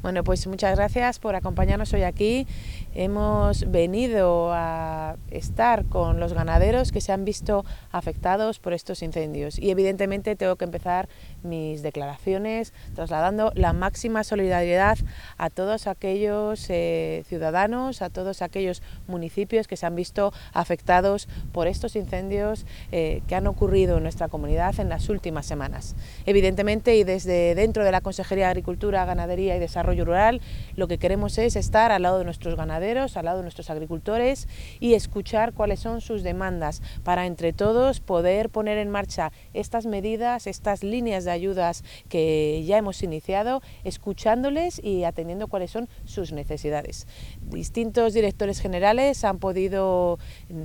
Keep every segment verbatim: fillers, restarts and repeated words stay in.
Bueno, pues muchas gracias por acompañarnos hoy aquí. Hemos venido a estar con los ganaderos que se han visto afectados por estos incendios y evidentemente tengo que empezar mis declaraciones trasladando la máxima solidaridad a todos aquellos eh, ciudadanos, a todos aquellos municipios que se han visto afectados por estos incendios eh, que han ocurrido en nuestra comunidad en las últimas semanas. Evidentemente, y desde dentro de la Consejería de Agricultura, Ganadería y Desarrollo Rural, lo que queremos es estar al lado de nuestros ganaderos, al lado de nuestros agricultores y escuchar cuáles son sus demandas para entre todos poder poner en marcha estas medidas, estas líneas de ayudas que ya hemos iniciado, escuchándoles y atendiendo cuáles son sus necesidades. Distintos directores generales han podido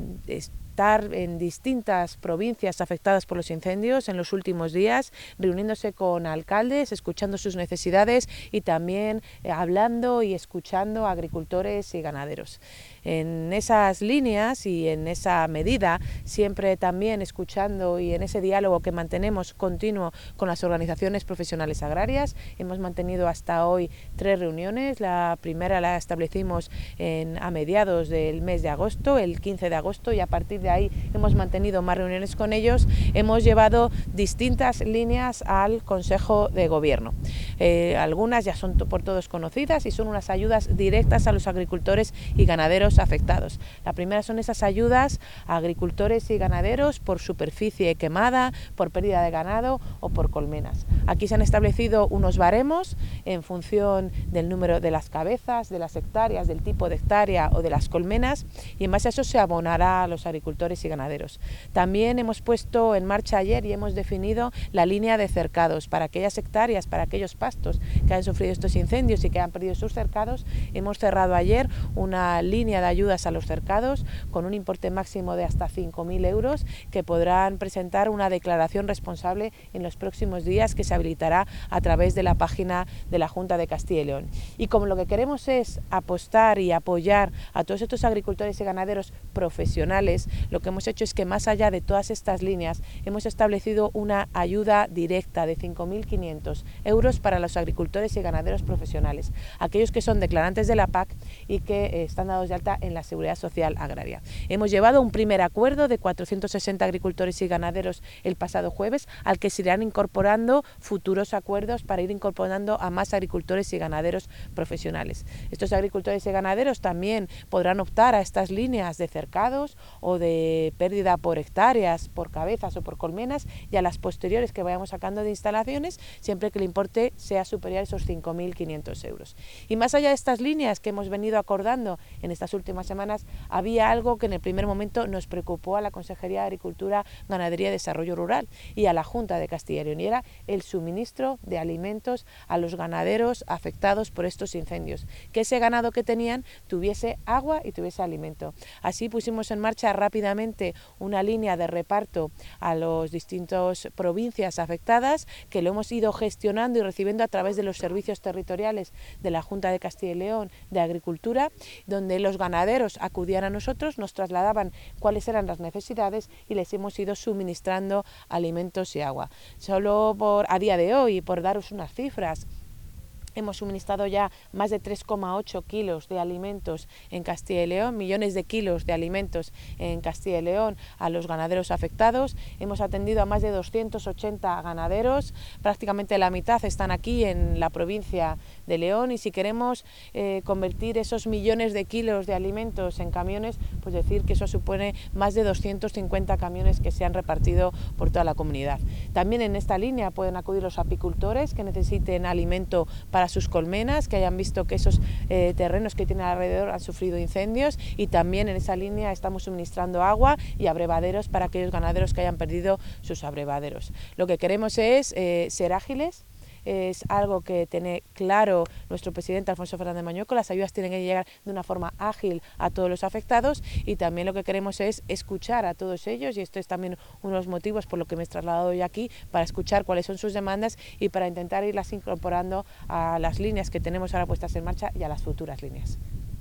estar en distintas provincias afectadas por los incendios en los últimos días, reuniéndose con alcaldes, escuchando sus necesidades y también eh, hablando y escuchando a agricultores y ganaderos. En esas líneas y en esa medida, siempre también escuchando y en ese diálogo que mantenemos continuo con las organizaciones profesionales agrarias, hemos mantenido hasta hoy tres reuniones. La primera la establecimos en, a mediados del mes de agosto, el quince de agosto, y a partir de ahí hemos mantenido más reuniones con ellos. Hemos llevado distintas líneas al Consejo de Gobierno. Eh, algunas ya son por todos conocidas y son unas ayudas directas a los agricultores y ganaderos afectados. La primera son esas ayudas a agricultores y ganaderos por superficie quemada, por pérdida de ganado o por colmenas. Aquí se han establecido unos baremos en función del número de las cabezas, de las hectáreas, del tipo de hectárea o de las colmenas, y en base a eso se abonará a los agricultores y ganaderos. También hemos puesto en marcha ayer y hemos definido la línea de cercados para aquellas hectáreas, para aquellos pastos que han sufrido estos incendios y que han perdido sus cercados. Hemos cerrado ayer una línea de ayudas a los cercados con un importe máximo de hasta cinco mil euros que podrán presentar una declaración responsable en los próximos días, que se habilitará a través de la página de la Junta de Castilla y León. Y como lo que queremos es apostar y apoyar a todos estos agricultores y ganaderos profesionales, lo que hemos hecho es que más allá de todas estas líneas hemos establecido una ayuda directa de cinco mil quinientos euros para los agricultores y ganaderos profesionales, aquellos que son declarantes de la P A C y que eh, están dados de alta en la Seguridad Social Agraria. Hemos llevado un primer acuerdo de cuatrocientos sesenta agricultores y ganaderos el pasado jueves, al que se irán incorporando futuros acuerdos para ir incorporando a más agricultores y ganaderos profesionales. Estos agricultores y ganaderos también podrán optar a estas líneas de cercados o de pérdida por hectáreas, por cabezas o por colmenas, y a las posteriores que vayamos sacando de instalaciones, siempre que el importe sea superior a esos cinco mil quinientos euros. Y más allá de estas líneas que hemos venido acordando en estas últimas semanas, había algo que en el primer momento nos preocupó a la Consejería de Agricultura, Ganadería y Desarrollo Rural y a la Junta de Castilla y León, y era el suministro de alimentos a los ganaderos afectados por estos incendios, que ese ganado que tenían tuviese agua y tuviese alimento. Así pusimos en marcha rápidamente una línea de reparto a las distintas provincias afectadas, que lo hemos ido gestionando y recibiendo a través de los servicios territoriales de la Junta de Castilla y León de Agricultura, donde los ganaderos acudían a nosotros, nos trasladaban cuáles eran las necesidades y les hemos ido suministrando alimentos y agua. Solo por a día de hoy, por daros unas cifras, hemos suministrado ya más de tres coma ocho kilos de alimentos en Castilla y León, millones de kilos de alimentos en Castilla y León a los ganaderos afectados. Hemos atendido a más de doscientos ochenta ganaderos, prácticamente la mitad están aquí en la provincia de León, y si queremos eh, convertir esos millones de kilos de alimentos en camiones, pues decir que eso supone más de doscientos cincuenta camiones que se han repartido por toda la comunidad. También en esta línea pueden acudir los apicultores que necesiten alimento para sus colmenas, que hayan visto que esos eh, terrenos que tienen alrededor han sufrido incendios, y también en esa línea estamos suministrando agua y abrevaderos para aquellos ganaderos que hayan perdido sus abrevaderos. Lo que queremos es eh, ser ágiles. Es algo que tiene claro nuestro presidente Alfonso Fernández Mañueco: las ayudas tienen que llegar de una forma ágil a todos los afectados, y también lo que queremos es escuchar a todos ellos, y esto es también uno de los motivos por lo que me he trasladado hoy aquí, para escuchar cuáles son sus demandas y para intentar irlas incorporando a las líneas que tenemos ahora puestas en marcha y a las futuras líneas.